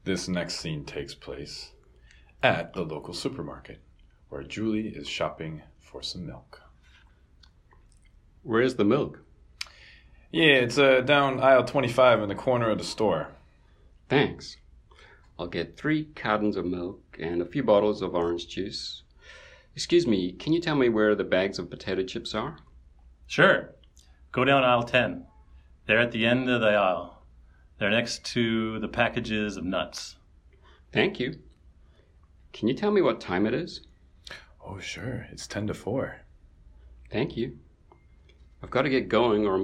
This next scene takes place at the local supermarket, where Julie is shopping for some milk. Where's the milk? Yeah, it's down aisle 25 in the corner of the store. Thanks. I'll get 3 cartons of milk and a few bottles of orange juice. Excuse me, can you tell me where the bags of potato chips are? Sure. Go down aisle 10. They're at the end of the aisle. They're next to the packages of nuts. Thank you. Can you tell me what time it is? Oh, sure. It's 10 to 4. Thank you. I've got to get going or